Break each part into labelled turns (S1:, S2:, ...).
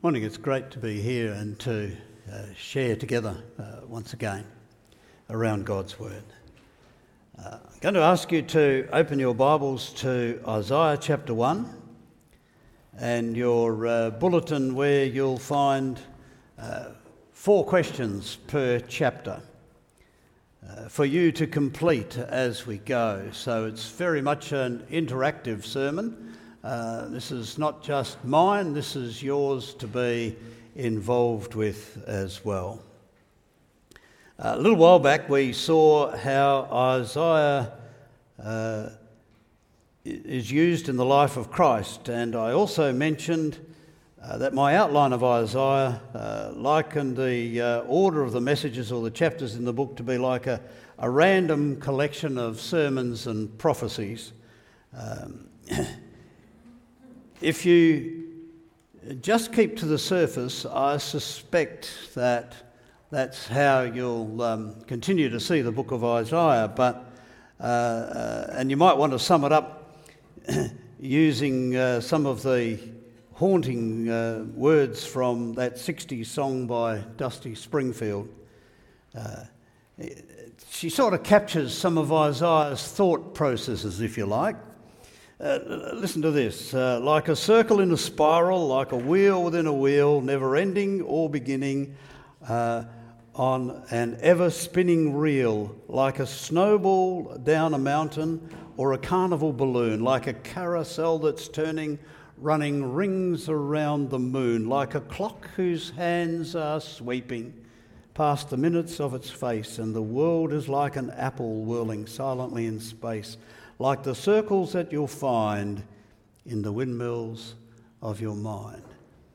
S1: Morning, it's great to be here and to share together once again around God's Word. I'm going to ask you to open your Bibles to Isaiah chapter 1 and your bulletin where you'll find 4 questions per chapter for you to complete as we go. So it's very much an interactive sermon. This is not just mine, this is yours to be involved with as well. A little while back we saw how Isaiah is used in the life of Christ, and I also mentioned that my outline of Isaiah likened the order of the messages or the chapters in the book to be like a random collection of sermons and prophecies. If you just keep to the surface, I suspect that that's how you'll continue to see the book of Isaiah. But and you might want to sum it up using some of the haunting words from that 60s song by Dusty Springfield. She sort of captures some of Isaiah's thought processes, if you like. Listen to this. Like a circle in a spiral, like a wheel within a wheel, never ending or beginning, on an ever-spinning reel, like a snowball down a mountain or a carnival balloon, like a carousel that's turning, running rings around the moon, like a clock whose hands are sweeping past the minutes of its face, and the world is like an apple whirling silently in space, like the circles that you'll find in the windmills of your mind.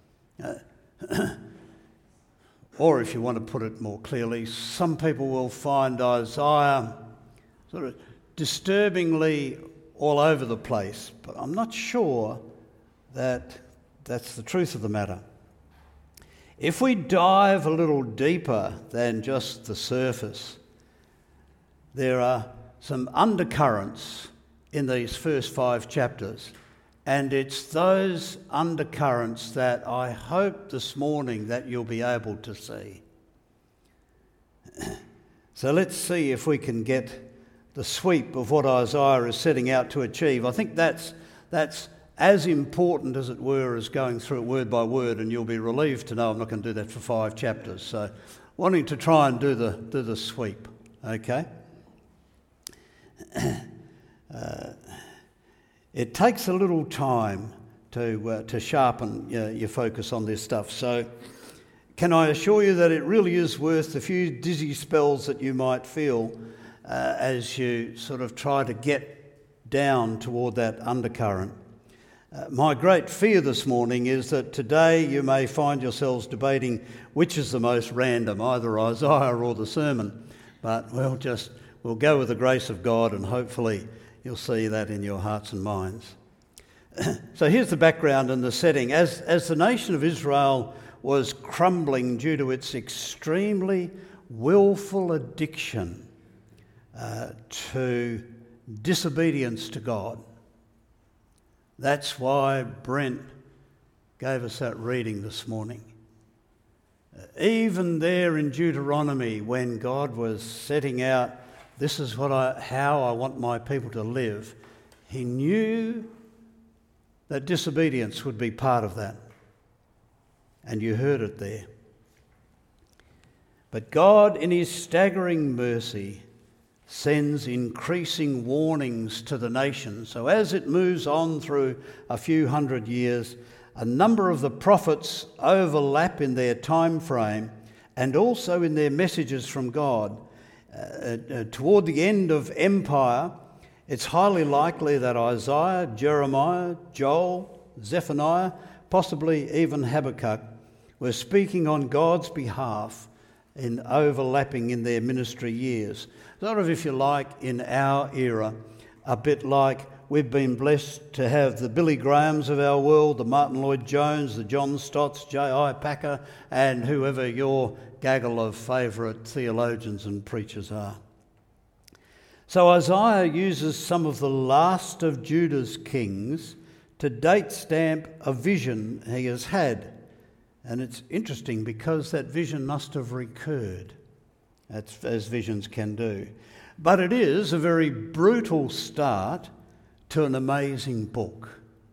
S1: Or if you want to put it more clearly, some people will find Isaiah sort of disturbingly all over the place, but I'm not sure that that's the truth of the matter. If we dive a little deeper than just the surface, there are some undercurrents in these first 5 chapters, and it's those undercurrents that I hope this morning that you'll be able to see. So let's see if we can get the sweep of what Isaiah is setting out to achieve. I think that's as important, as it were, as going through it word by word, and you'll be relieved to know I'm not going to do that for 5 chapters. So wanting to try and do the sweep, okay? It takes a little time to sharpen your focus on this stuff. So can I assure you that it really is worth the few dizzy spells that you might feel as you sort of try to get down toward that undercurrent. My great fear this morning is that today you may find yourselves debating which is the most random, either Isaiah or the sermon. But we'll go with the grace of God, and hopefully you'll see that in your hearts and minds. So here's the background and the setting. As the nation of Israel was crumbling due to its extremely willful addiction to disobedience to God. That's why Brent gave us that reading this morning. Even there in Deuteronomy, when God was setting out, this is how I want my people to live, he knew that disobedience would be part of that. And you heard it there. But God, in his staggering mercy, sends increasing warnings to the nation. So as it moves on through a few hundred years, a number of the prophets overlap in their time frame and also in their messages from God. Toward the end of empire, it's highly likely that Isaiah, Jeremiah, Joel, Zephaniah, possibly even Habakkuk, were speaking on God's behalf in overlapping in their ministry years. Sort of, if you like, in our era, a bit like we've been blessed to have the Billy Grahams of our world, the Martin Lloyd-Jones, the John Stotts, J.I. Packer, and whoever your gaggle of favourite theologians and preachers are. So Isaiah uses some of the last of Judah's kings to date stamp a vision he has had And it's interesting because that vision must have recurred, as visions can do. But it is a very brutal start to an amazing book.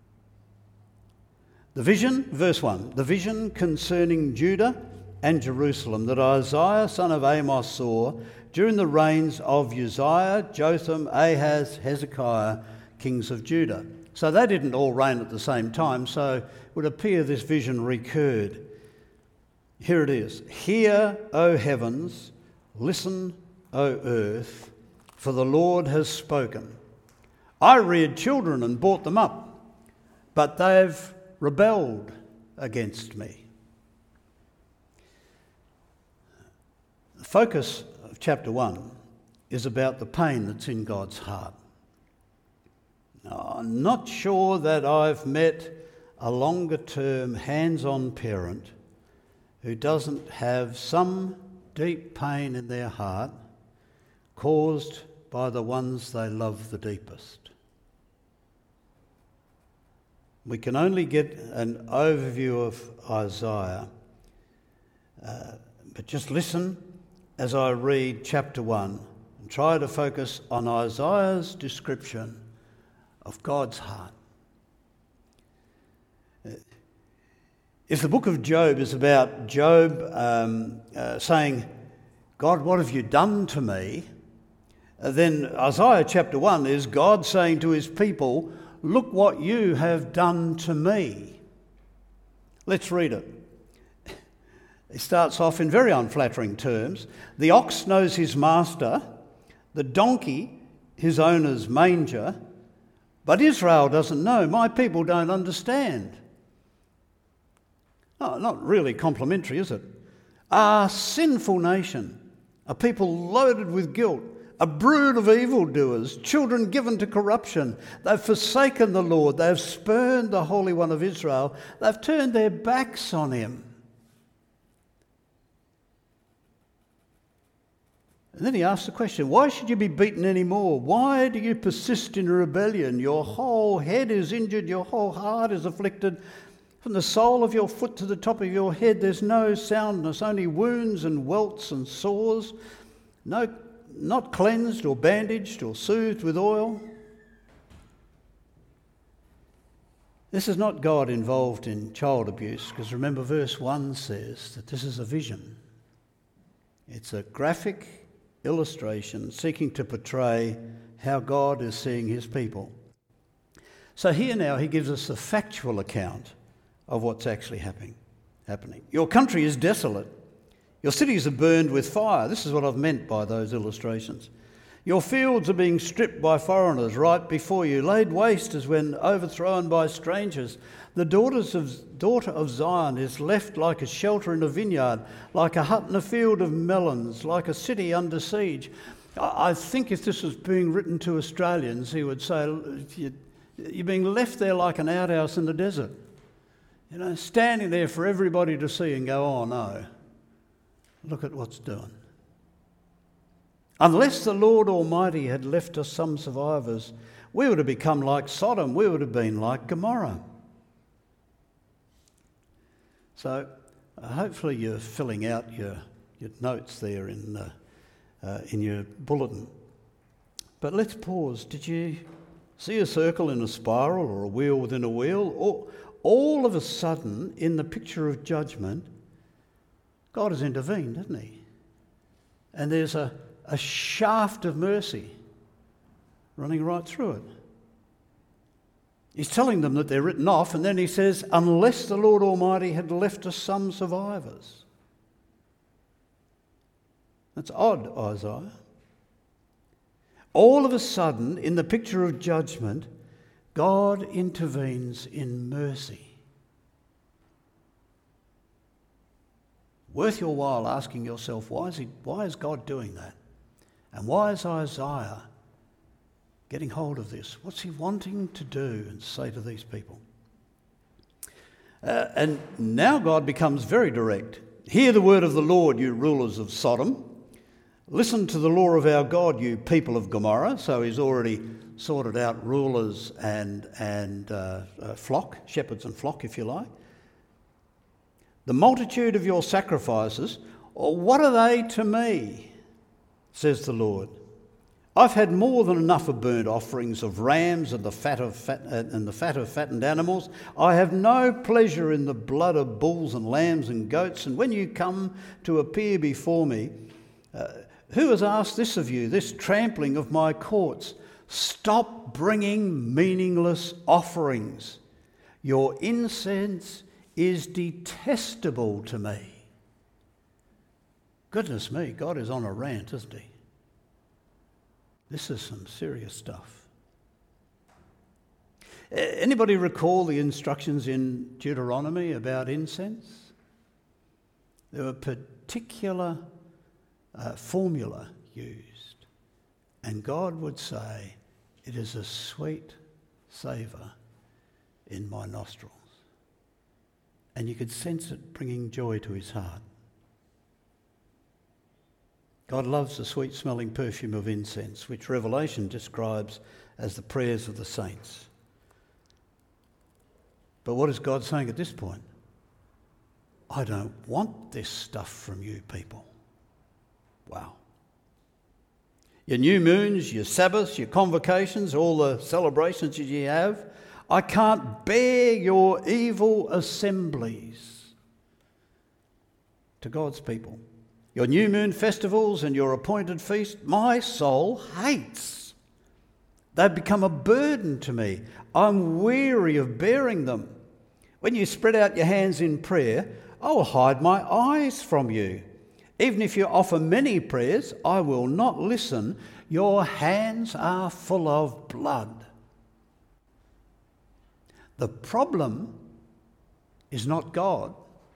S1: The vision, verse 1, the vision concerning Judah and Jerusalem that Isaiah son of Amos saw during the reigns of Uzziah, Jotham, Ahaz, Hezekiah, kings of Judah. So they didn't all reign at the same time, so it would appear this vision recurred. Here it is. Hear, O heavens, listen, O earth, for the Lord has spoken. I reared children and brought them up, but they've rebelled against me. The focus of chapter 1 is about the pain that's in God's heart. Now, I'm not sure that I've met a longer-term hands-on parent who doesn't have some deep pain in their heart caused by the ones they love the deepest. We can only get an overview of Isaiah, but just listen as I read chapter 1 and try to focus on Isaiah's description of God's heart. If the book of Job is about Job saying, God, what have you done to me? Then Isaiah chapter 1 is God saying to his people, look what you have done to me. Let's read it. It starts off in very unflattering terms. The ox knows his master, the donkey his owner's manger, but Israel doesn't know. My people don't understand. Oh, not really complimentary, is it? A sinful nation, a people loaded with guilt, a brood of evildoers, children given to corruption. They've forsaken the Lord. They've spurned the Holy One of Israel. They've turned their backs on him. And then he asks the question, why should you be beaten anymore? Why do you persist in rebellion? Your whole head is injured, your whole heart is afflicted. From the sole of your foot to the top of your head, there's no soundness, only wounds and welts and sores, not cleansed or bandaged or soothed with oil. This is not God involved in child abuse, because remember verse 1 says that this is a vision. It's a graphic illustration seeking to portray how God is seeing his people. So here now he gives us a factual account of what's actually happening. Your country is desolate. Your cities are burned with fire. This is what I've meant by those illustrations. Your fields are being stripped by foreigners right before you, laid waste as when overthrown by strangers. The daughter of Zion is left like a shelter in a vineyard, like a hut in a field of melons, like a city under siege. I think if this was being written to Australians, he would say, you're being left there like an outhouse in the desert. You know, standing there for everybody to see and go, oh no, look at what's doing. Unless the Lord Almighty had left us some survivors, we would have become like Sodom. We would have been like Gomorrah. So hopefully you're filling out your notes there in your bulletin. But let's pause. Did you see a circle in a spiral or a wheel within a wheel? All of a sudden, in the picture of judgment, God has intervened, hasn't he? And there's a shaft of mercy running right through it. He's telling them that they're written off, and then he says, unless the Lord Almighty had left us some survivors. That's odd, Isaiah. All of a sudden, in the picture of judgment, God intervenes in mercy. Worth your while asking yourself, why is God doing that? And why is Isaiah getting hold of this? What's he wanting to do and say to these people? And now God becomes very direct. Hear the word of the Lord, you rulers of Sodom. Listen to the law of our God, you people of Gomorrah. So he's already sorted out rulers and flock, shepherds and flock, if you like. The multitude of your sacrifices, what are they to me? Says the Lord. I've had more than enough of burnt offerings of rams and the fat of fattened animals. I have no pleasure in the blood of bulls and lambs and goats. And when you come to appear before me, who has asked this of you, this trampling of my courts? Stop bringing meaningless offerings. Your incense is detestable to me. Goodness me, God is on a rant, isn't he? This is some serious stuff. Anybody recall the instructions in Deuteronomy about incense? There were particular formula used, and God would say, "It is a sweet savour in my nostrils." And you could sense it bringing joy to his heart. God loves the sweet-smelling perfume of incense, which Revelation describes as the prayers of the saints. But what is God saying at this point? I don't want this stuff from you people. Wow. Your new moons, your Sabbaths, your convocations, all the celebrations that you have, I can't bear your evil assemblies to God's people. Your new moon festivals and your appointed feast, my soul hates. They've become a burden to me. I'm weary of bearing them. When you spread out your hands in prayer, I will hide my eyes from you. Even if you offer many prayers, I will not listen. Your hands are full of blood. The problem is not God.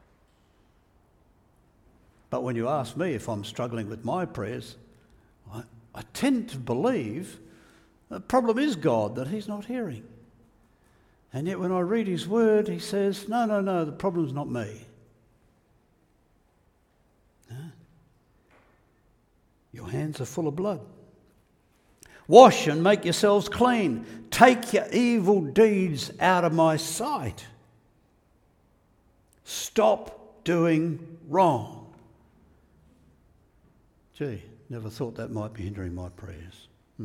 S1: But when you ask me if I'm struggling with my prayers, I tend to believe the problem is God, that he's not hearing. And yet when I read his word, he says, no, the problem's not me. Your hands are full of blood. Wash and make yourselves clean. Take your evil deeds out of my sight. Stop doing wrong. Gee, never thought that might be hindering my prayers.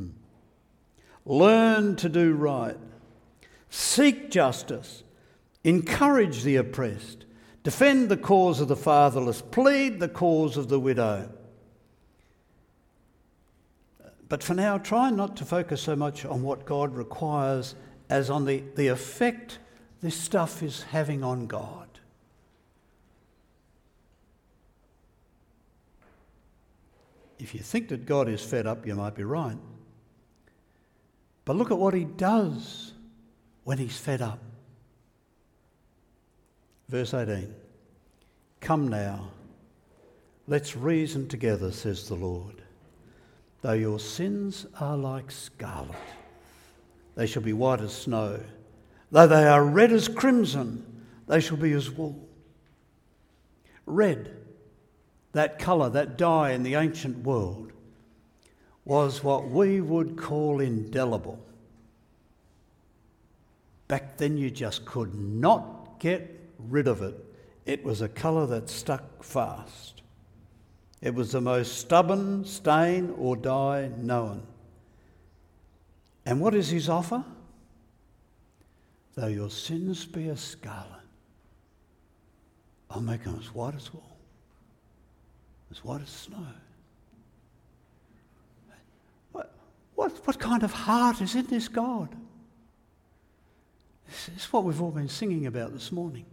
S1: Learn to do right. Seek justice. Encourage the oppressed. Defend the cause of the fatherless. Plead the cause of the widow. But for now, try not to focus so much on what God requires as on the effect this stuff is having on God. If you think that God is fed up, you might be right. But look at what he does when he's fed up. Verse 18. Come now, let's reason together, says the Lord. Though your sins are like scarlet, they shall be white as snow. Though they are red as crimson, they shall be as wool. Red, that colour, that dye in the ancient world, was what we would call indelible. Back then you just could not get rid of it. It was a colour that stuck fast. It was the most stubborn stain or dye known. And what is his offer? Though your sins be as scarlet, I'll make them as white as wool, as white as snow. What kind of heart is in this God? This is what we've all been singing about this morning.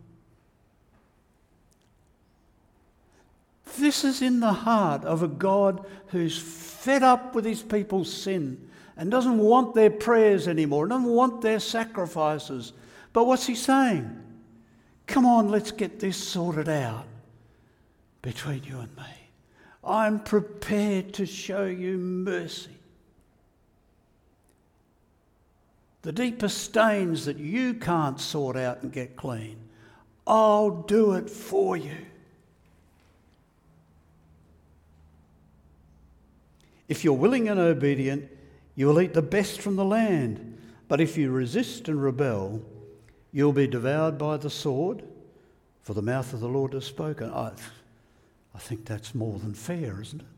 S1: This is in the heart of a God who's fed up with his people's sin and doesn't want their prayers anymore, doesn't want their sacrifices. But what's he saying? Come on, let's get this sorted out between you and me. I'm prepared to show you mercy. The deepest stains that you can't sort out and get clean, I'll do it for you. If you're willing and obedient, you will eat the best from the land. But if you resist and rebel, you'll be devoured by the sword, for the mouth of the Lord has spoken. I think that's more than fair, isn't it?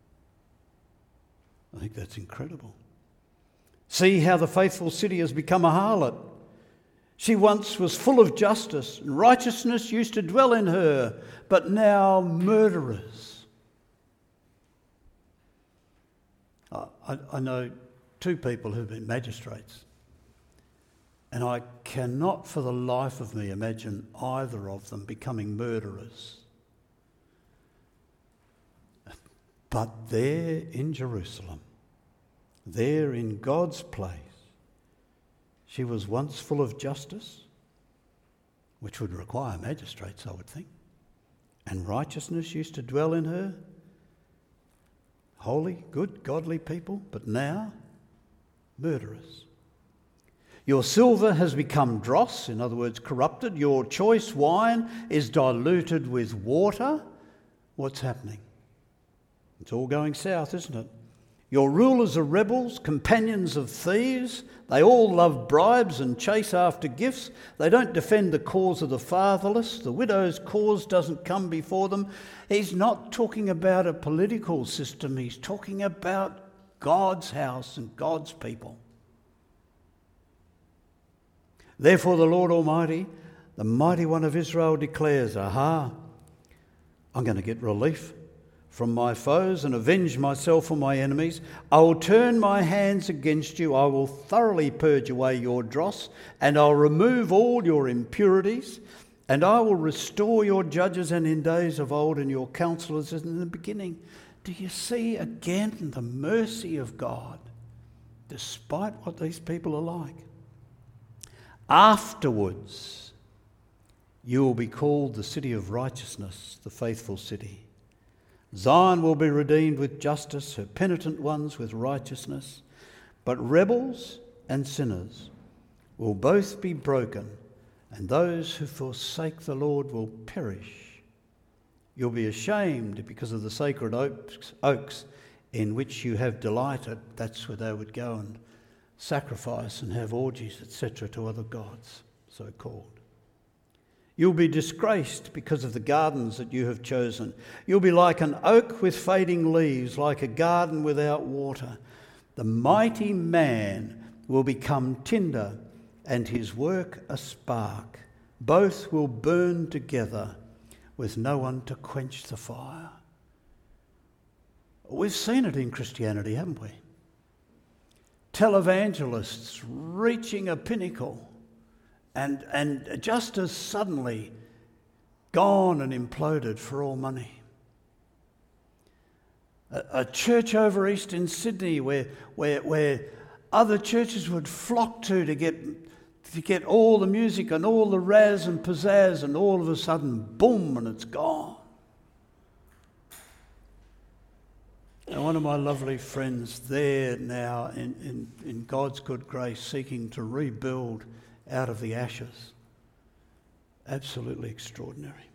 S1: I think that's incredible. See how the faithful city has become a harlot. She once was full of justice, and righteousness used to dwell in her, but now murderers. I know two people who've been magistrates, and I cannot for the life of me imagine either of them becoming murderers. But there in Jerusalem, there in God's place, she was once full of justice, which would require magistrates, I would think, and righteousness used to dwell in her. Holy, good, godly people, but now murderers. Your silver has become dross, in other words, corrupted. Your choice wine is diluted with water. What's happening? It's all going south, isn't it? Your rulers are rebels, companions of thieves. They all love bribes and chase after gifts. They don't defend the cause of the fatherless. The widow's cause doesn't come before them. He's not talking about a political system. He's talking about God's house and God's people. Therefore the Lord Almighty, the Mighty One of Israel, declares, Aha, I'm going to get relief from my foes and avenge myself on my enemies. I will turn my hands against you. I will thoroughly purge away your dross, and I'll remove all your impurities, and I will restore your judges and in days of old and your counselors as in the beginning. Do you see again the mercy of God, despite what these people are like? Afterwards, you will be called the city of righteousness, the faithful city. Zion will be redeemed with justice, her penitent ones with righteousness. But rebels and sinners will both be broken, and those who forsake the Lord will perish. You'll be ashamed because of the sacred oaks in which you have delighted. That's where they would go and sacrifice and have orgies, etc., to other gods, so-called. You'll be disgraced because of the gardens that you have chosen. You'll be like an oak with fading leaves, like a garden without water. The mighty man will become tinder, and his work a spark. Both will burn together with no one to quench the fire. We've seen it in Christianity, haven't we? Televangelists reaching a pinnacle, and just as suddenly gone and imploded for all money. A church over east in Sydney where other churches would flock to get all the music and all the razz and pizzazz, and all of a sudden, boom, and it's gone. And one of my lovely friends there now in God's good grace, seeking to rebuild out of the ashes. Absolutely extraordinary.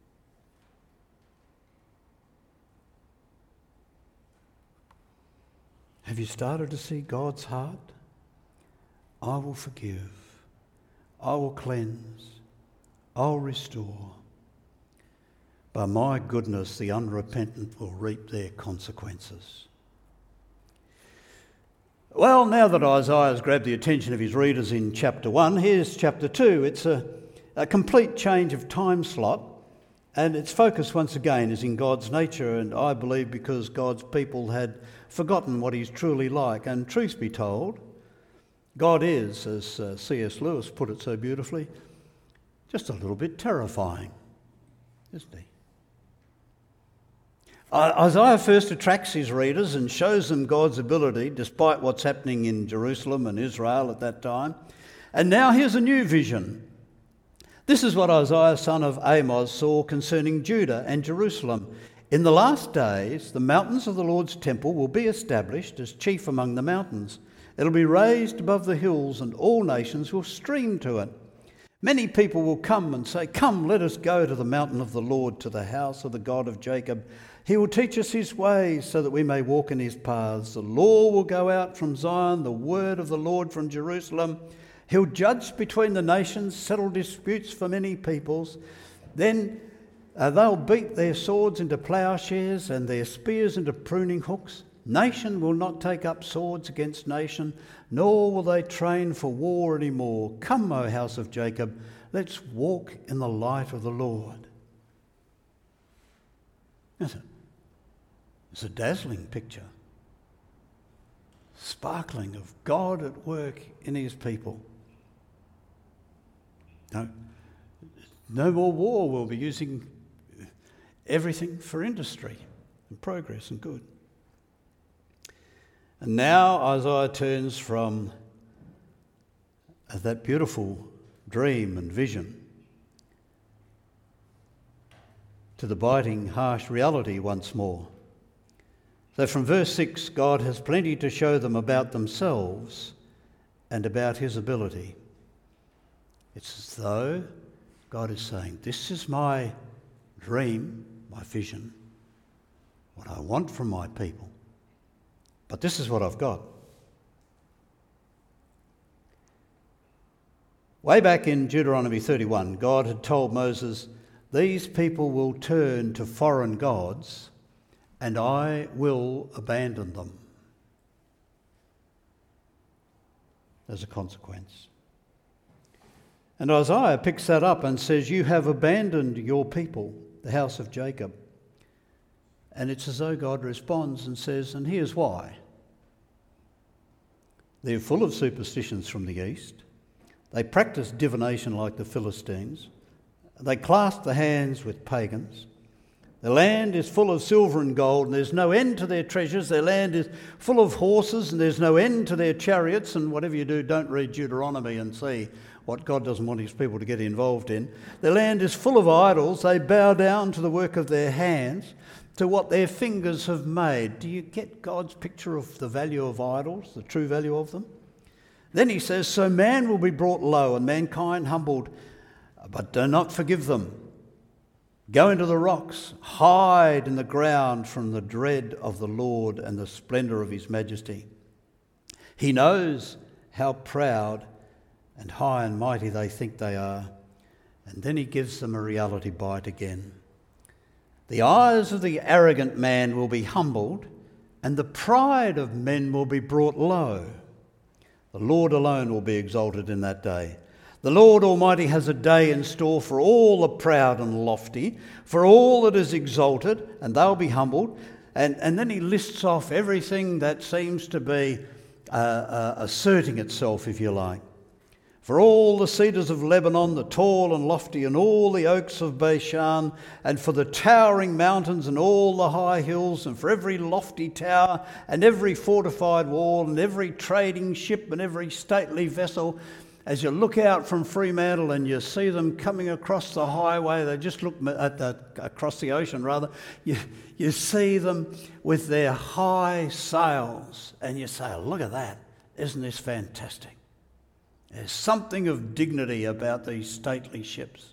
S1: Have you started to see God's heart? I will forgive. I will cleanse. I'll restore. By my goodness, the unrepentant will reap their consequences. Well, now that Isaiah has grabbed the attention of his readers in chapter 1, here's chapter 2. It's a complete change of time slot, and its focus once again is in God's nature, and I believe because God's people had forgotten what he's truly like. And truth be told, God is, as C.S. Lewis put it so beautifully, just a little bit terrifying, isn't he? Isaiah first attracts his readers and shows them God's ability, despite what's happening in Jerusalem and Israel at that time. And now here's a new vision. This is what Isaiah, son of Amos, saw concerning Judah and Jerusalem. In the last days, the mountains of the Lord's temple will be established as chief among the mountains. It'll be raised above the hills, and all nations will stream to it. Many people will come and say, "Come, let us go to the mountain of the Lord, to the house of the God of Jacob. He will teach us his ways so that we may walk in his paths. The law will go out from Zion, the word of the Lord from Jerusalem. He'll judge between the nations, settle disputes for many peoples. Then they'll beat their swords into ploughshares and their spears into pruning hooks. Nation will not take up swords against nation, nor will they train for war anymore. Come, O house of Jacob, let's walk in the light of the Lord. It's a dazzling picture, sparkling of God at work in his people. No more war. We'll be using everything for industry and progress and good. And now Isaiah turns from that beautiful dream and vision to the biting, harsh reality once more. So from verse 6, God has plenty to show them about themselves and about his ability. It's as though God is saying, this is my dream, my vision, what I want from my people. But this is what I've got. Way back in Deuteronomy 31, God had told Moses, these people will turn to foreign gods and I will abandon them as a consequence. And Isaiah picks that up and says, you have abandoned your people, the house of Jacob. And it's as though God responds and says, and here's why. They're full of superstitions from the east. They practice divination like the Philistines. They clasp the hands with pagans. The land is full of silver and gold, and there's no end to their treasures. Their land is full of horses, and there's no end to their chariots. And whatever you do, don't read Deuteronomy and see what God doesn't want his people to get involved in. Their land is full of idols. They bow down to the work of their hands, to what their fingers have made. Do you get God's picture of the value of idols, the true value of them? Then he says, so man will be brought low and mankind humbled, but do not forgive them. Go into the rocks, hide in the ground from the dread of the Lord and the splendour of his majesty. He knows how proud and high and mighty they think they are. And then he gives them a reality bite again. The eyes of the arrogant man will be humbled, and the pride of men will be brought low. The Lord alone will be exalted in that day. The Lord Almighty has a day in store for all the proud and lofty, for all that is exalted, and they'll be humbled. And then he lists off everything that seems to be asserting itself, if you like. For all the cedars of Lebanon, the tall and lofty, and all the oaks of Bashan, and for the towering mountains and all the high hills, and for every lofty tower, and every fortified wall, and every trading ship, and every stately vessel. As you look out from Fremantle and you see them coming across the highway, they just look across the ocean rather, you see them with their high sails, and you say, look at that, isn't this fantastic? There's something of dignity about these stately ships.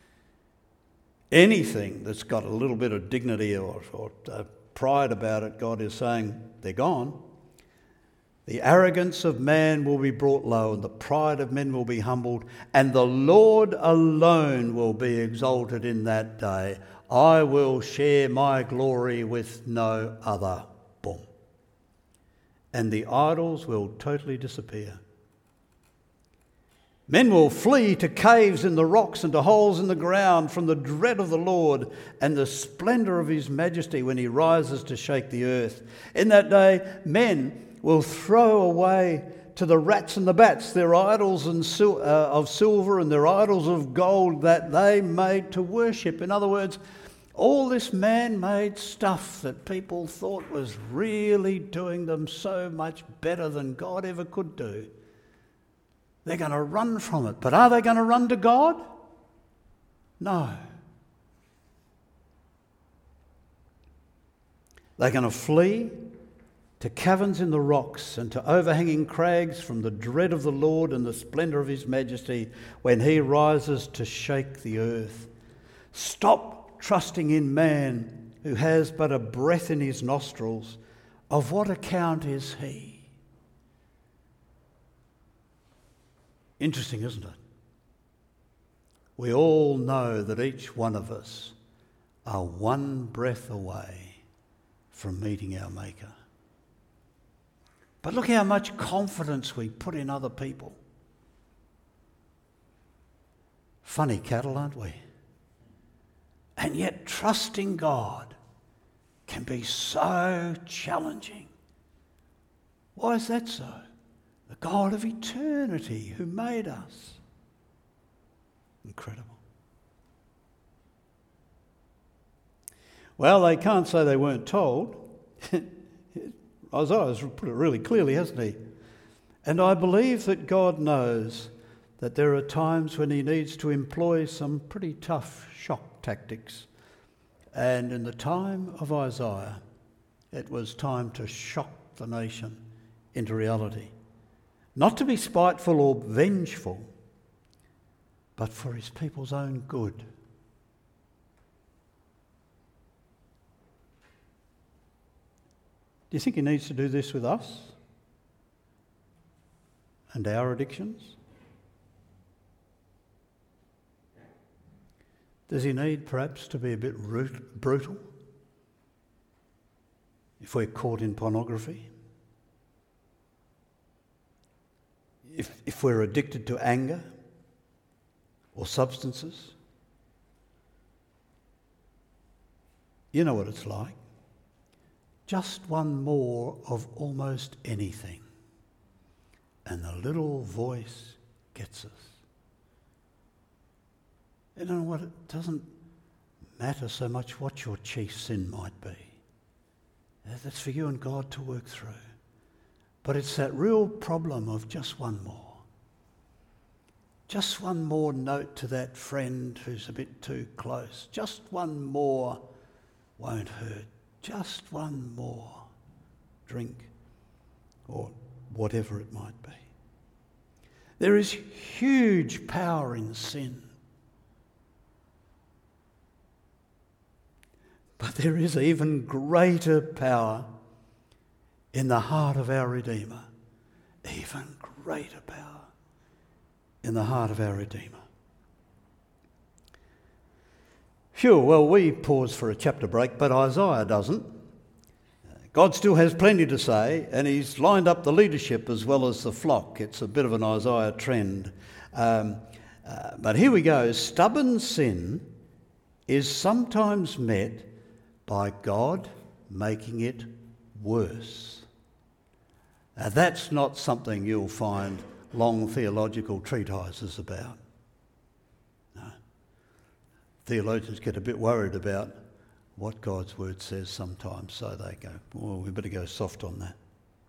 S1: Anything that's got a little bit of dignity or pride about it, God is saying, they're gone. The arrogance of man will be brought low, and the pride of men will be humbled, and the Lord alone will be exalted in that day. I will share my glory with no other. Boom. And the idols will totally disappear. Men will flee to caves in the rocks and to holes in the ground from the dread of the Lord and the splendour of his majesty when he rises to shake the earth. In that day, men will throw away to the rats and the bats their idols of silver and their idols of gold that they made to worship. In other words, all this man-made stuff that people thought was really doing them so much better than God ever could do. They're going to run from it. But are they going to run to God? No. They're going to flee to caverns in the rocks and to overhanging crags from the dread of the Lord and the splendour of his majesty when he rises to shake the earth. Stop trusting in man who has but a breath in his nostrils. Of what account is he? Interesting, isn't it? we all know that each one of us are one breath away from meeting our Maker. But look how much confidence we put in other people. Funny cattle, aren't we? And yet trusting God can be so challenging. Why is that so? The God of eternity who made us. Incredible. Well, they can't say they weren't told. Isaiah's put it really clearly, hasn't he? And I believe that God knows that there are times when he needs to employ some pretty tough shock tactics. And in the time of Isaiah, it was time to shock the nation into reality. Not to be spiteful or vengeful, but for his people's own good. Do you think he needs to do this with us and our addictions? Does he need perhaps to be a bit brutal if we're caught in pornography? If we're addicted to anger or substances? You know what it's like. Just one more of almost anything, and the little voice gets us. You know what? It doesn't matter so much what your chief sin might be. That's for you and God to work through. But it's that real problem of just one more. Just one more note to that friend who's a bit too close. Just one more won't hurt. Just one more drink, or whatever it might be. There is huge power in sin. But there is even greater power in the heart of our Redeemer. Even greater power in the heart of our Redeemer. Phew, well, we pause for a chapter break, but Isaiah doesn't. God still has plenty to say, and he's lined up the leadership as well as the flock. It's a bit of an Isaiah trend. But here we go. Stubborn sin is sometimes met by God making it worse. Now, that's not something you'll find long theological treatises about. No. Theologians get a bit worried about what God's word says sometimes, so they go, well, we better go soft on that.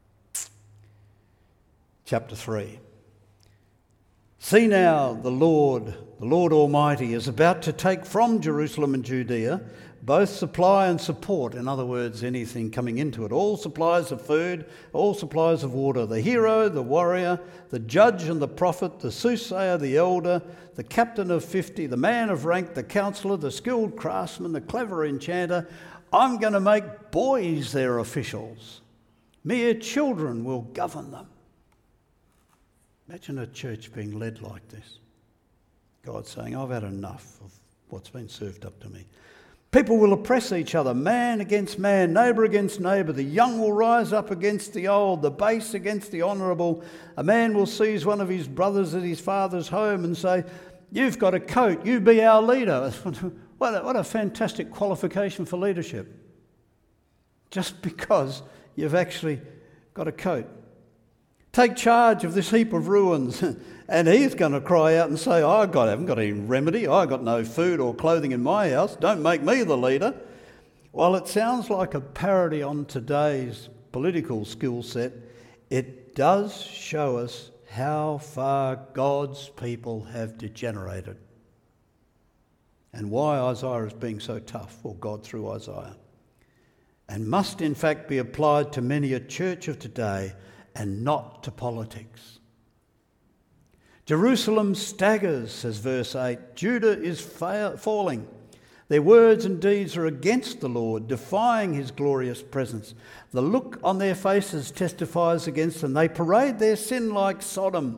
S1: Chapter 3. See now, the Lord Almighty is about to take from Jerusalem and Judea both supply and support, in other words, anything coming into it, all supplies of food, all supplies of water, the hero, the warrior, the judge and the prophet, the soothsayer, the elder, the captain of 50, the man of rank, the counsellor, the skilled craftsman, the clever enchanter. I'm going to make boys their officials. Mere children will govern them. Imagine a church being led like this. God saying, I've had enough of what's been served up to me. People will oppress each other, man against man, neighbour against neighbour. The young will rise up against the old, the base against the honourable. A man will seize one of his brothers at his father's home and say, you've got a coat, you be our leader. What a fantastic qualification for leadership. Just because you've actually got a coat. Take charge of this heap of ruins. And he's going to cry out and say, I haven't got any remedy. I've got no food or clothing in my house. Don't make me the leader. While it sounds like a parody on today's political skill set, it does show us how far God's people have degenerated and why Isaiah is being so tough, or God through Isaiah, and must in fact be applied to many a church of today and not to politics. Jerusalem staggers, says verse 8. Judah is falling. Their words and deeds are against the Lord, defying his glorious presence. The look on their faces testifies against them. They parade their sin like Sodom.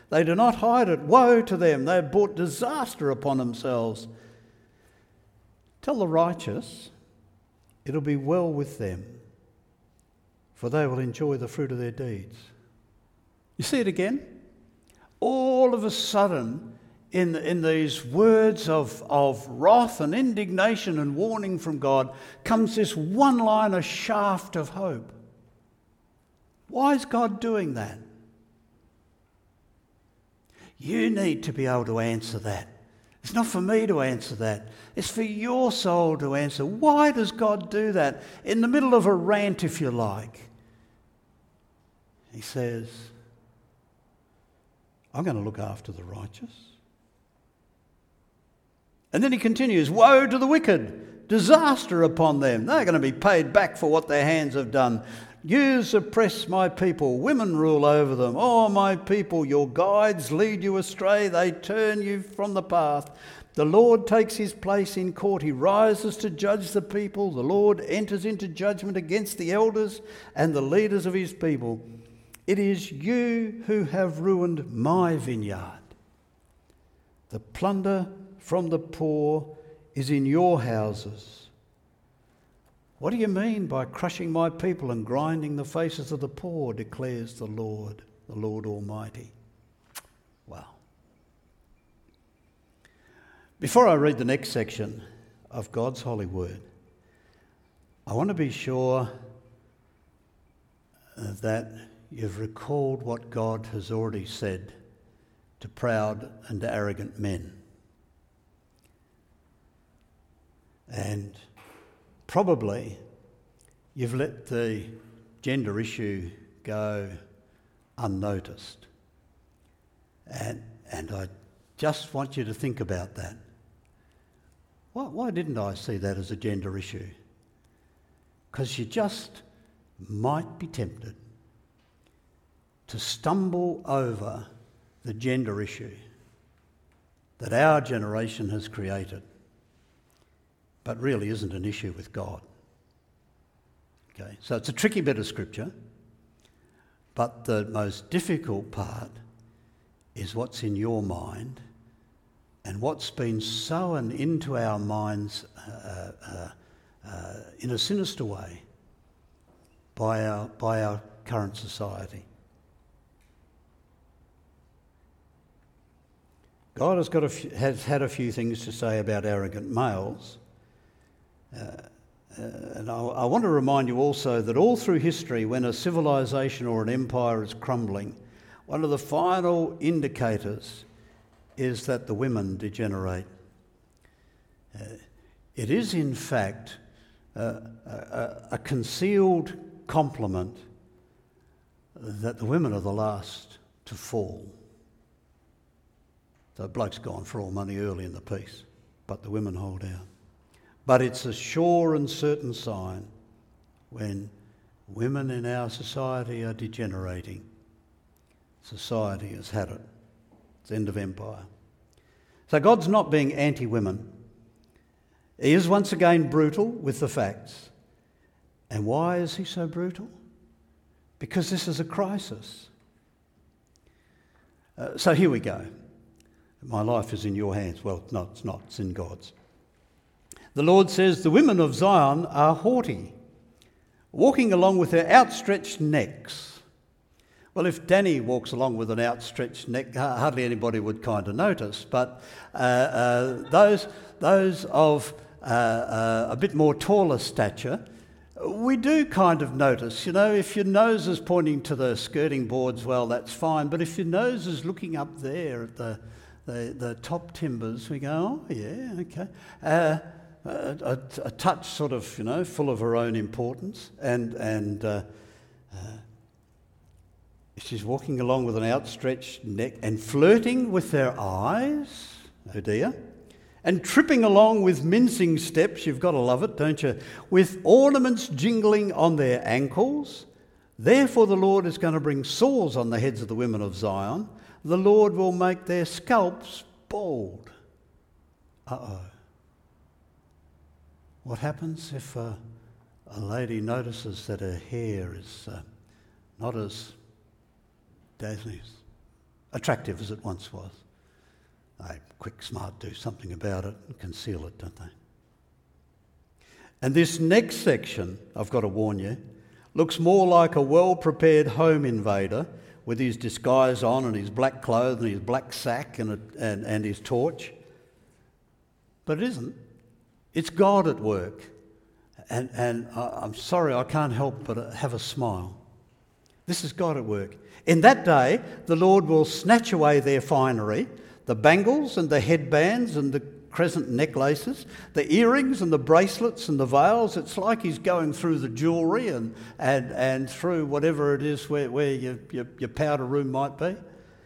S1: They do not hide it. Woe to them! They have brought disaster upon themselves. Tell the righteous, it'll be well with them, for they will enjoy the fruit of their deeds. You see it again? All of a sudden, in these words of wrath and indignation and warning from God, comes this one-liner shaft of hope. Why is God doing that? You need to be able to answer that. It's not for me to answer that. It's for your soul to answer. Why does God do that? In the middle of a rant, if you like, he says, I'm going to look after the righteous. And then he continues, woe to the wicked, disaster upon them. They're going to be paid back for what their hands have done. Yous oppress my people, women rule over them. Oh, my people, your guides lead you astray. They turn you from the path. The Lord takes his place in court. He rises to judge the people. The Lord enters into judgment against the elders and the leaders of his people. It is you who have ruined my vineyard. The plunder from the poor is in your houses. What do you mean by crushing my people and grinding the faces of the poor, declares the Lord Almighty. Wow. Before I read the next section of God's holy word, I want to be sure that you've recalled what God has already said to proud and arrogant men. And probably you've let the gender issue go unnoticed. And I just want you to think about that. Why didn't I see that as a gender issue? Because you just might be tempted to stumble over the gender issue that our generation has created, but really isn't an issue with God. Okay, so it's a tricky bit of scripture, but the most difficult part is what's in your mind and what's been sown into our minds in a sinister way by our current society. God has had a few things to say about arrogant males. And I want to remind you also that all through history, when a civilization or an empire is crumbling, one of the final indicators is that the women degenerate. It is, in fact, a concealed compliment that the women are the last to fall. The bloke's gone for all money early in the piece, but the women hold out. But it's a sure and certain sign when women in our society are degenerating. Society has had it. It's the end of empire. So God's not being anti-women. He is once again brutal with the facts. And why is he so brutal? Because this is a crisis. So here we go. My life is in your hands. Well, no, it's not. It's in God's. The Lord says, the women of Zion are haughty, walking along with their outstretched necks. Well, if Danny walks along with an outstretched neck, hardly anybody would kind of notice. But those of a bit more taller stature, we do kind of notice. You know, if your nose is pointing to the skirting boards, well, that's fine. But if your nose is looking up there at the top timbers, we go, oh, yeah, okay. A touch sort of, you know, full of her own importance. And she's walking along with an outstretched neck and flirting with their eyes, oh dear, and tripping along with mincing steps, you've got to love it, don't you, with ornaments jingling on their ankles. Therefore the Lord is going to bring sores on the heads of the women of Zion. The Lord will make their scalps bald. Uh-oh. What happens if a lady notices that her hair is not as dazzling? attractive as it once was. They quick, smart, do something about it and conceal it, don't they? And this next section, I've got to warn you, looks more like a well-prepared home invader with his disguise on and his black clothes and his black sack and his torch. But it isn't. It's God at work. And I'm sorry, I can't help but have a smile. This is God at work. In that day, the Lord will snatch away their finery, the bangles and the headbands and the crescent necklaces, the earrings and the bracelets and the veils. It's like he's going through the jewellery and through whatever it is where your powder room might be.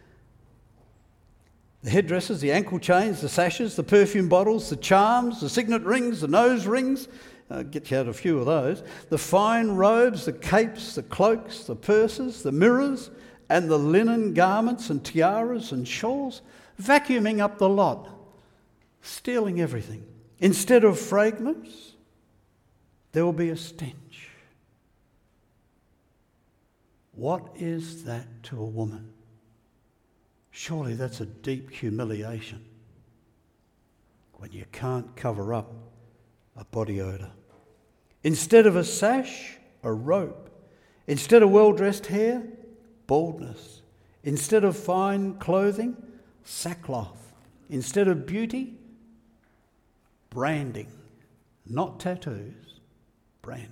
S1: The headdresses, the ankle chains, the sashes, the perfume bottles, the charms, the signet rings, the nose rings. I'll get you out a few of those. The fine robes, the capes, the cloaks, the purses, the mirrors, and the linen garments and tiaras and shawls, vacuuming up the lot, stealing everything. Instead of fragrance, there will be a stench. What is that to a woman? Surely that's a deep humiliation when you can't cover up a body odour. Instead of a sash, a rope. Instead of well-dressed hair, baldness. Instead of fine clothing, sackcloth. Instead of beauty, branding. Not tattoos, branding.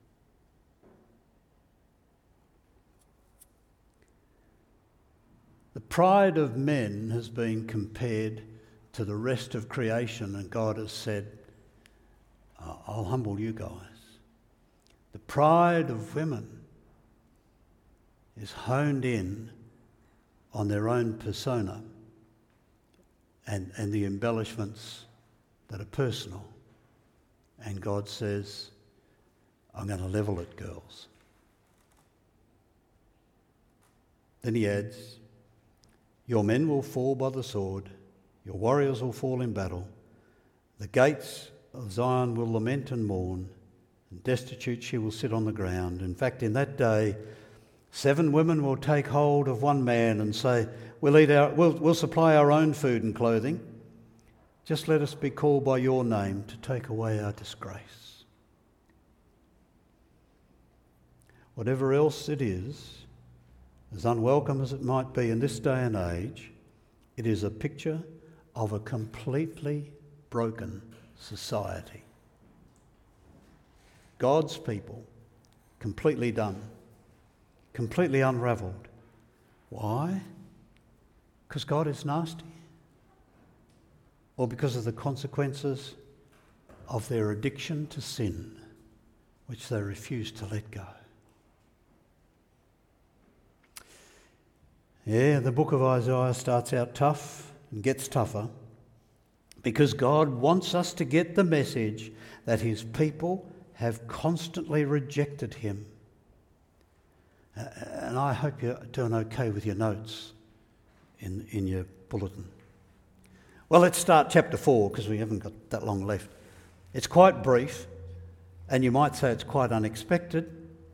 S1: The pride of men has been compared to the rest of creation, and God has said, I'll humble you guys. The pride of women is honed in on their own persona and the embellishments that are personal. And God says, I'm going to level it, girls. Then he adds, your men will fall by the sword, your warriors will fall in battle, the gates of Zion will lament and mourn, and destitute she will sit on the ground. In fact, in that day, 7 women will take hold of one man and say, we'll supply our own food and clothing. Just let us be called by your name to take away our disgrace. Whatever else it is, as unwelcome as it might be in this day and age, it is a picture of a completely broken society. God's people, completely done, completely unravelled. Why? Because God is nasty? Or because of the consequences of their addiction to sin, which they refuse to let go? Yeah, the book of Isaiah starts out tough and gets tougher because God wants us to get the message that his people have constantly rejected him. And I hope you're doing okay with your notes in your bulletin. Well, let's start chapter 4 because we haven't got that long left. It's quite brief, and you might say it's quite unexpected.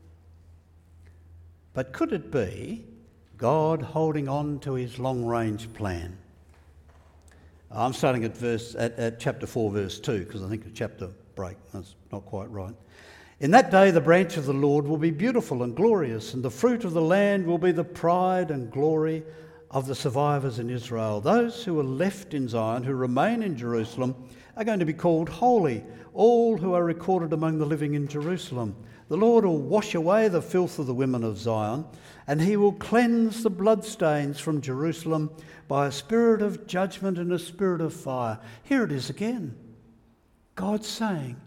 S1: But could it be God holding on to his long-range plan? I'm starting at chapter 4, verse 2, because I think a chapter break. That's not quite right. In that day the branch of the Lord will be beautiful and glorious, and the fruit of the land will be the pride and glory of the survivors in Israel. Those who are left in Zion, who remain in Jerusalem, are going to be called holy, all who are recorded among the living in Jerusalem. The Lord will wash away the filth of the women of Zion, and he will cleanse the bloodstains from Jerusalem by a spirit of judgment and a spirit of fire. Here it is again. God saying,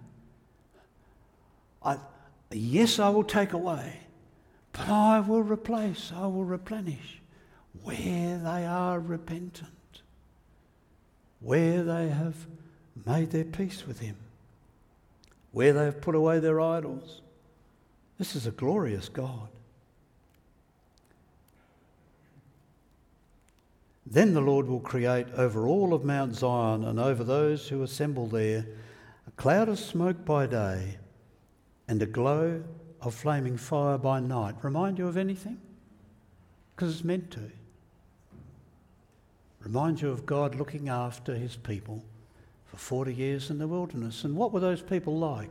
S1: yes, I will take away, but I will replace, I will replenish where they are repentant, where they have made their peace with him, where they have put away their idols. This is a glorious God. Then the Lord will create over all of Mount Zion and over those who assemble there a cloud of smoke by day and a glow of flaming fire by night. Remind you of anything? Because it's meant to. Reminds you of God looking after his people for 40 years in the wilderness. And what were those people like?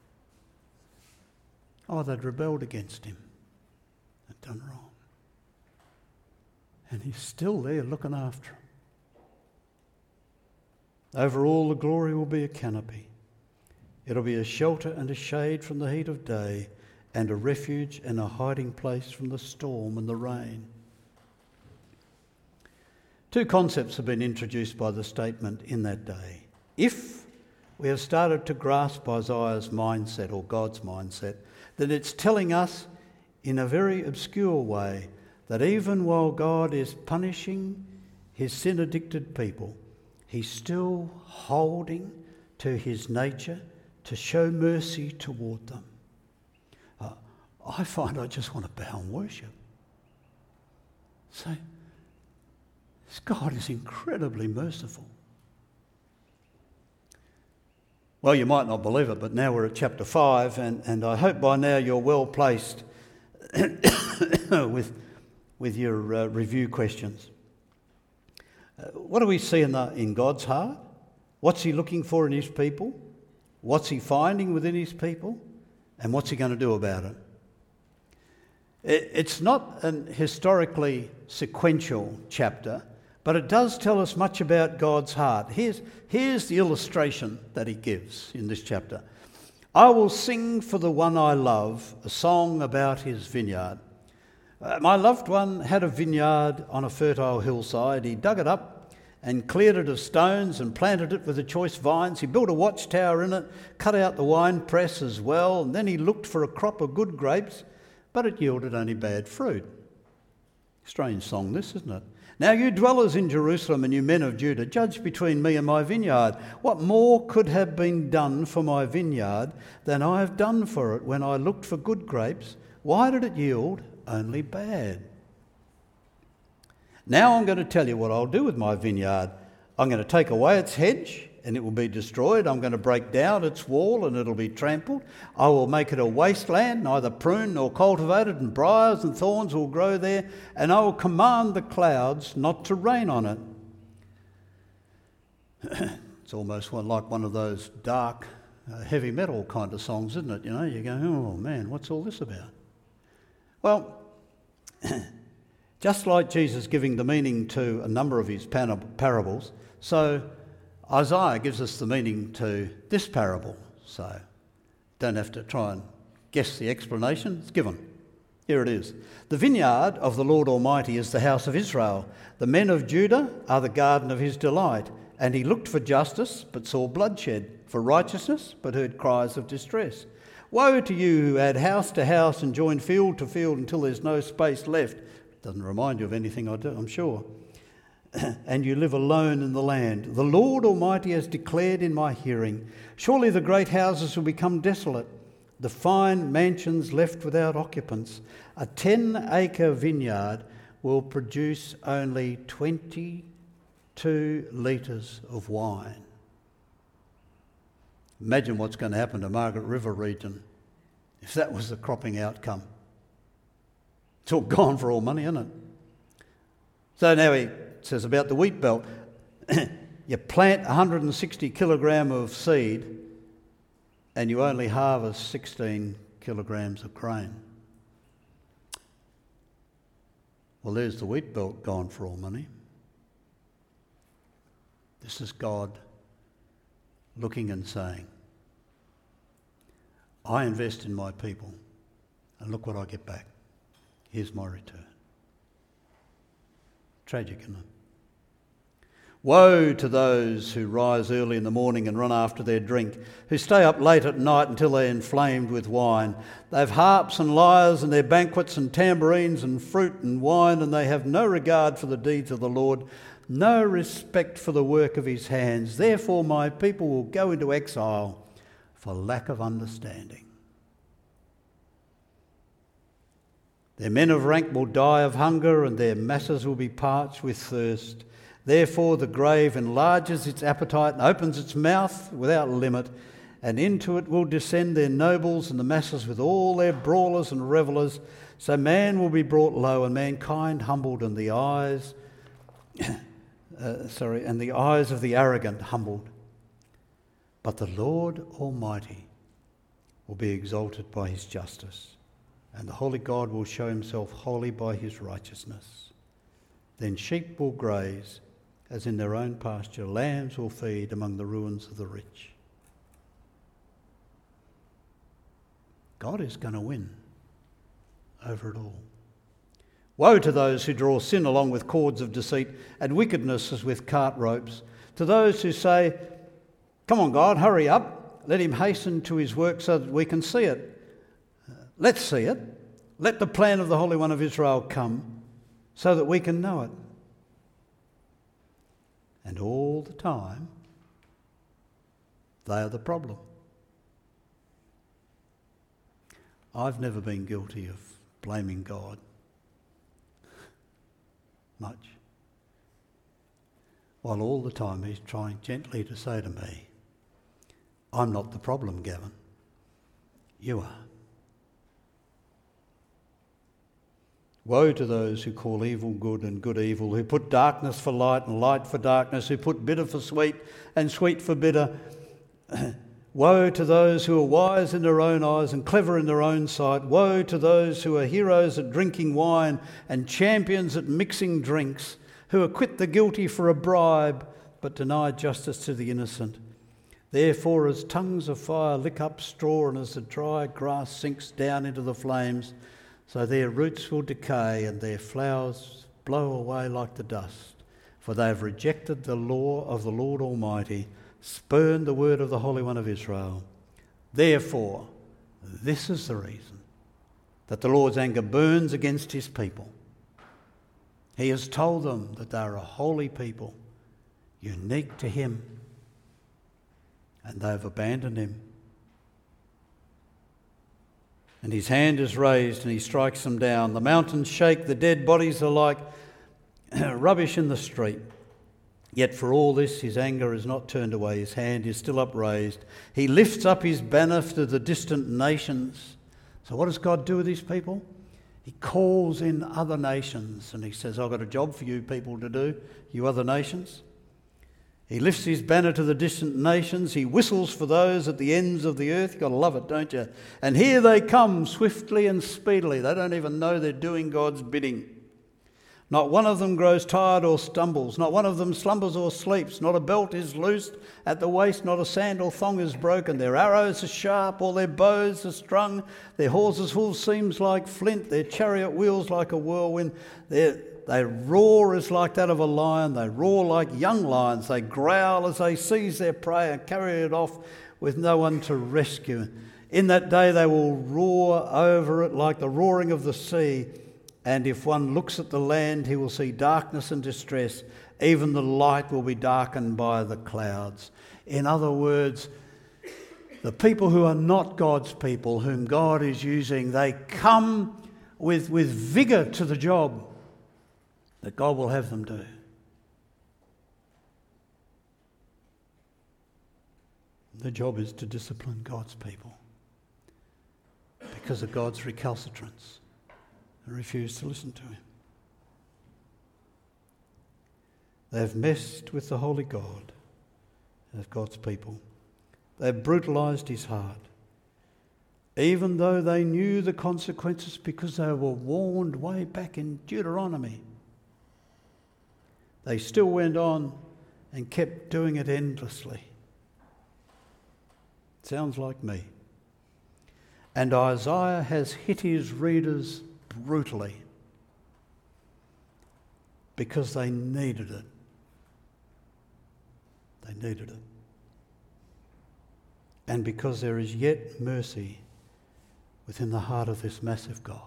S1: Oh, they'd rebelled against him. They'd done wrong. And he's still there looking after them. Over all the glory will be a canopy. It'll be a shelter and a shade from the heat of day, and a refuge and a hiding place from the storm and the rain. Two concepts have been introduced by the statement in that day. If we have started to grasp Isaiah's mindset, or God's mindset, then it's telling us in a very obscure way that even while God is punishing his sin-addicted people, he's still holding to his nature to show mercy toward them. I find I just want to bow and worship. Say, this God is incredibly merciful. Well, you might not believe it, but now we're at chapter 5, and I hope by now you're well placed with your review questions. What do we see in God's heart? What's he looking for in his people? What's he finding within his people? And what's he going to do about it? It's not an historically sequential chapter, but it does tell us much about God's heart. Here's the illustration that he gives in this chapter. I will sing for the one I love a song about his vineyard. My loved one had a vineyard on a fertile hillside. He dug it up and cleared it of stones and planted it with the choice vines. He built a watchtower in it, cut out the wine press as well, and then he looked for a crop of good grapes, but it yielded only bad fruit. Strange song this, isn't it? Now you dwellers in Jerusalem and you men of Judah, judge between me and my vineyard. What more could have been done for my vineyard than I have done for it when I looked for good grapes? Why did it yield only bad? Now I'm going to tell you what I'll do with my vineyard. I'm going to take away its hedge and it will be destroyed. I'm going to break down its wall and it'll be trampled. I will make it a wasteland, neither pruned nor cultivated, and briars and thorns will grow there, and I will command the clouds not to rain on it. It's almost like one of those dark, heavy metal kind of songs, isn't it? You know, you go, oh man, what's all this about? Well, just like Jesus giving the meaning to a number of his parables, so Isaiah gives us the meaning to this parable. So don't have to try and guess the explanation, it's given. Here it is. The vineyard of the Lord Almighty is the house of Israel. The men of Judah are the garden of his delight. And he looked for justice, but saw bloodshed, for righteousness, but heard cries of distress. Woe to you who add house to house and join field to field until there's no space left. Doesn't remind you of anything I do, I'm sure. And you live alone in the land. The Lord Almighty has declared in my hearing, surely the great houses will become desolate, the fine mansions left without occupants. A 10-acre vineyard will produce only 22 litres of wine. Imagine what's going to happen to Margaret River region if that was the cropping outcome. It's all gone for all money, isn't it? So now he says about the wheat belt, you plant 160 kilogram of seed and you only harvest 16 kilograms of grain. Well, there's the wheat belt gone for all money. This is God looking and saying, I invest in my people and look what I get back. Here's my return. Tragic, isn't it? Woe to those who rise early in the morning and run after their drink, who stay up late at night until they're inflamed with wine. They have harps and lyres and their banquets and tambourines and fruit and wine, and they have no regard for the deeds of the Lord, no respect for the work of his hands. Therefore my people will go into exile for lack of understanding. Their men of rank will die of hunger, and their masses will be parched with thirst. Therefore the grave enlarges its appetite and opens its mouth without limit, and into it will descend their nobles and the masses with all their brawlers and revellers. So man will be brought low and mankind humbled, and the eyes and the eyes of the arrogant humbled. But the Lord Almighty will be exalted by his justice, and the holy God will show himself holy by his righteousness. Then sheep will graze as in their own pasture, lambs will feed among the ruins of the rich. God is going to win over it all. Woe to those who draw sin along with cords of deceit and wickedness as with cart ropes, to those who say, "Come on, God, hurry up. Let him hasten to his work so that we can see it." Let's see it. Let the plan of the Holy One of Israel come so that we can know it. And all the time, they are the problem. I've never been guilty of blaming God much, while all the time he's trying gently to say to me, "I'm not the problem, Gavin. You are." Woe to those who call evil good and good evil, who put darkness for light and light for darkness, who put bitter for sweet and sweet for bitter. Woe to those who are wise in their own eyes and clever in their own sight. Woe to those who are heroes at drinking wine and champions at mixing drinks, who acquit the guilty for a bribe but deny justice to the innocent. Therefore, as tongues of fire lick up straw and as the dry grass sinks down into the flames, so their roots will decay and their flowers blow away like the dust. For they have rejected the law of the Lord Almighty, spurned the word of the Holy One of Israel. Therefore, this is the reason that the Lord's anger burns against his people. He has told them that they are a holy people, unique to him, and they have abandoned him. And his hand is raised and he strikes them down. The mountains shake, the dead bodies are like rubbish in the street. Yet for all this, his anger is not turned away. His hand is still upraised. He lifts up his banner to the distant nations. So what does God do with his people? He calls in other nations and he says, "I've got a job for you people to do, you other nations." He lifts his banner to the distant nations. He whistles for those at the ends of the earth. You've got to love it, don't you? And here they come swiftly and speedily. They don't even know they're doing God's bidding. Not one of them grows tired or stumbles. Not one of them slumbers or sleeps. Not a belt is loosed at the waist. Not a sandal thong is broken. Their arrows are sharp. All their bows are strung. Their horses' hooves seems like flint. Their chariot wheels like a whirlwind. They roar as like that of a lion. They roar like young lions. They growl as they seize their prey and carry it off with no one to rescue. In that day they will roar over it like the roaring of the sea. And if one looks at the land, he will see darkness and distress. Even the light will be darkened by the clouds. In other words, the people who are not God's people, whom God is using, they come with vigour to the job that God will have them do. The job is to discipline God's people because of God's recalcitrance and refuse to listen to him. They have messed with the holy God of God's people. They have brutalised his heart, even though they knew the consequences because they were warned way back in Deuteronomy. They still went on and kept doing it endlessly. Sounds like me. And Isaiah has hit his readers brutally because they needed it. They needed it. And because there is yet mercy within the heart of this massive God.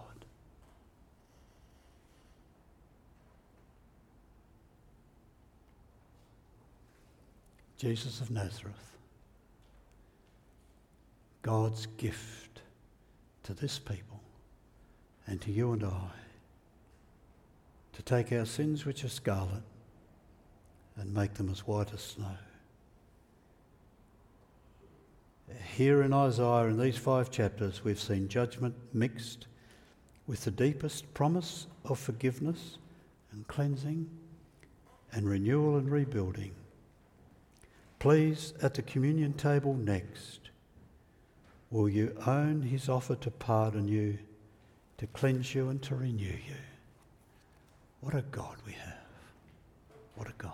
S1: Jesus of Nazareth, God's gift to this people and to you and I, to take our sins which are scarlet and make them as white as snow. Here in Isaiah, in these 5 chapters, we've seen judgment mixed with the deepest promise of forgiveness and cleansing and renewal and rebuilding. Please, at the communion table next, will you own his offer to pardon you, to cleanse you and to renew you? What a God we have. What a God.